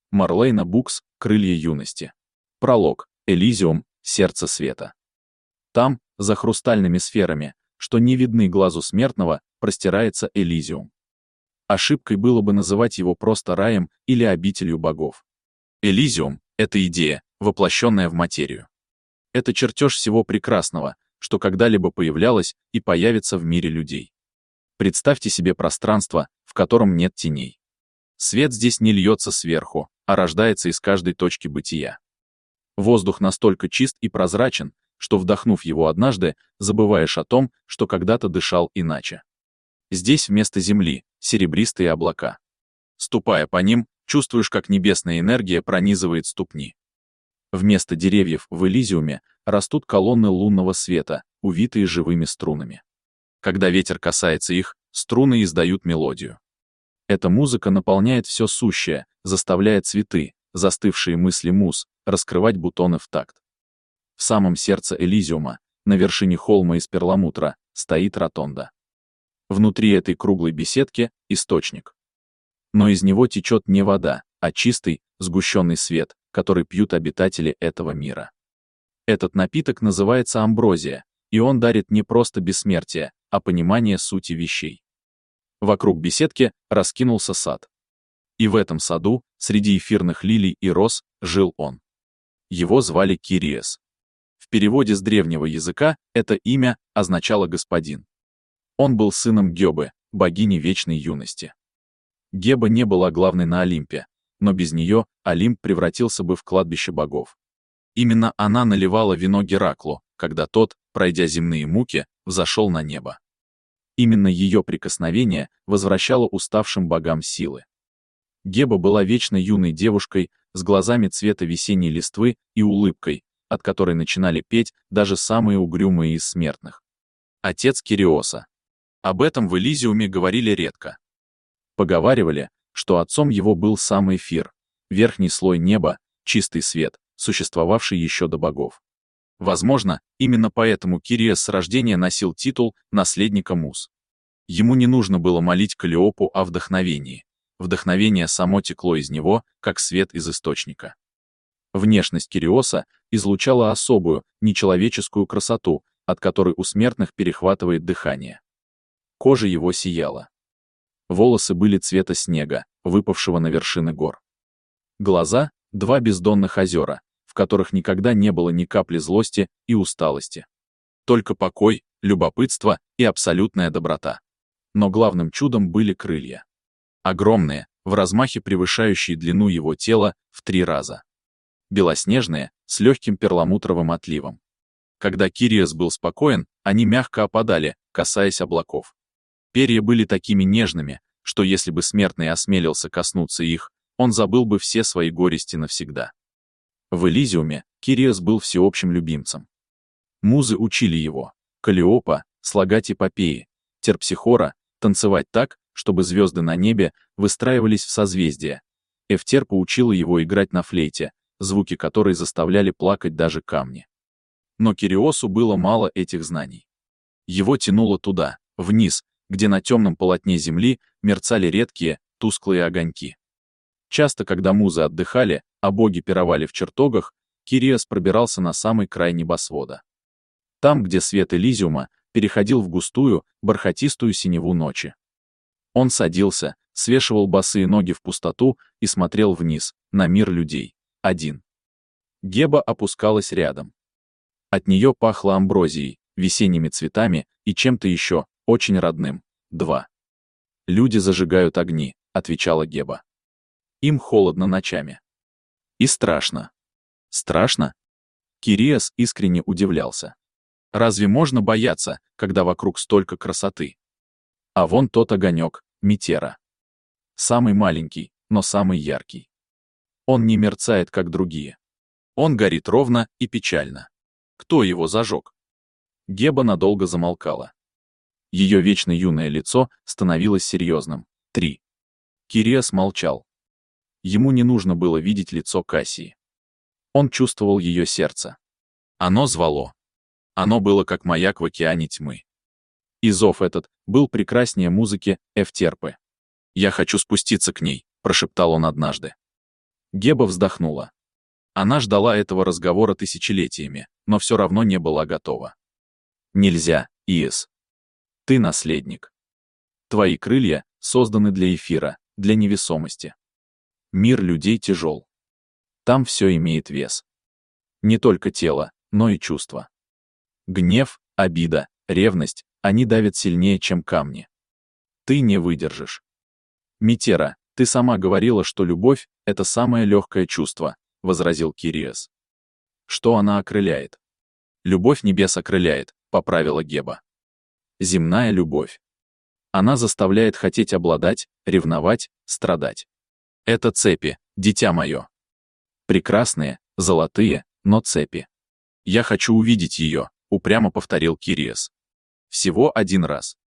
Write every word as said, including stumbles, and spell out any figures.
Марлейна Букс «Крылья юности». Пролог. Элизиум. Сердце света. Там, за хрустальными сферами, что не видны глазу смертного, простирается Элизиум. Ошибкой было бы называть его просто раем или обителью богов. Элизиум — это идея, воплощенная в материю. Это чертеж всего прекрасного, что когда-либо появлялось и появится в мире людей. Представьте себе пространство, в котором нет теней. Свет здесь не льется сверху, а рождается из каждой точки бытия. Воздух настолько чист и прозрачен, что, вдохнув его однажды, забываешь о том, что когда-то дышал иначе. Здесь вместо земли — серебристые облака. Ступая по ним, чувствуешь, как небесная энергия пронизывает ступни. Вместо деревьев в Элизиуме растут колонны лунного света, увитые живыми струнами. Когда ветер касается их, струны издают мелодию. Эта музыка наполняет все сущее, заставляя цветы, застывшие мысли муз, раскрывать бутоны в такт. В самом сердце Элизиума, на вершине холма из перламутра, стоит ротонда. Внутри этой круглой беседки — источник. Но из него течет не вода, а чистый, сгущенный свет, который пьют обитатели этого мира. Этот напиток называется амброзия, и он дарит не просто бессмертие, а понимание сути вещей. Вокруг беседки раскинулся сад. И в этом саду, среди эфирных лилий и роз, жил он. Его звали Кириес. В переводе с древнего языка это имя означало «господин». Он был сыном Гебы, богини вечной юности. Геба не была главной на Олимпе, но без нее Олимп превратился бы в кладбище богов. Именно она наливала вино Гераклу, когда тот, пройдя земные муки, взошел на небо. Именно ее прикосновение возвращало уставшим богам силы. Геба была вечно юной девушкой, с глазами цвета весенней листвы и улыбкой, от которой начинали петь даже самые угрюмые из смертных. Отец Кириоса. Об этом в Элизиуме говорили редко. Поговаривали, что отцом его был сам Эфир, верхний слой неба, чистый свет, существовавший еще до богов. Возможно, именно поэтому Кириес с рождения носил титул наследника муз. Ему не нужно было молить Каллиопу о вдохновении. Вдохновение само текло из него, как свет из источника. Внешность Кириоса излучала особую, нечеловеческую красоту, от которой у смертных перехватывает дыхание. Кожа его сияла. Волосы были цвета снега, выпавшего на вершины гор. Глаза — два бездонных озера, в которых никогда не было ни капли злости и усталости. Только покой, любопытство и абсолютная доброта. Но главным чудом были крылья. Огромные, в размахе превышающие длину его тела в три раза. Белоснежные, с легким перламутровым отливом. Когда Кириес был спокоен, они мягко опадали, касаясь облаков. Перья были такими нежными, что если бы смертный осмелился коснуться их, он забыл бы все свои горести навсегда. В Элизиуме Кириес был всеобщим любимцем. Музы учили его, Каллиопа, слагать эпопеи, Терпсихора, танцевать так, чтобы звезды на небе выстраивались в созвездия. Эфтерпа учила его играть на флейте, звуки которой заставляли плакать даже камни. Но Кириосу было мало этих знаний. Его тянуло туда, вниз, где на темном полотне земли мерцали редкие, тусклые огоньки. Часто, когда музы отдыхали, а боги пировали в чертогах, Кириес пробирался на самый край небосвода. Там, где свет Элизиума переходил в густую, бархатистую синеву ночи. Он садился, свешивал босые ноги в пустоту и смотрел вниз, на мир людей. Один. Геба опускалась рядом. От нее пахло амброзией, весенними цветами и чем-то еще, очень родным. Два. «Люди зажигают огни», — отвечала Геба. «Им холодно ночами. И страшно». «Страшно?» Кириес искренне удивлялся. «Разве можно бояться, когда вокруг столько красоты? А вон тот огонек, Метера. Самый маленький, но самый яркий. Он не мерцает, как другие. Он горит ровно и печально. Кто его зажег?» Геба надолго замолкала. Ее вечно юное лицо становилось серьезным. Три. Кириес молчал. Ему не нужно было видеть лицо Кассии. Он чувствовал ее сердце. Оно звало. Оно было как маяк в океане тьмы. И зов этот был прекраснее музыки Эфтерпы. «Я хочу спуститься к ней», — прошептал он однажды. Геба вздохнула. Она ждала этого разговора тысячелетиями, но все равно не была готова. Нельзя, Иес. Ты наследник. Твои крылья созданы для эфира, для невесомости. Мир людей тяжел. Там все имеет вес. Не только тело, но и чувства. Гнев, обида, ревность, они давят сильнее, чем камни. Ты не выдержишь. Метера, ты сама говорила, что любовь — это самое легкое чувство, — возразил Кириос. Что она окрыляет? Любовь небес окрыляет, — поправила Геба. Земная любовь. Она заставляет хотеть обладать, ревновать, страдать. Это цепи, дитя мое. Прекрасные, золотые, но цепи. Я хочу увидеть ее, — упрямо повторил Кириос. Всего один раз.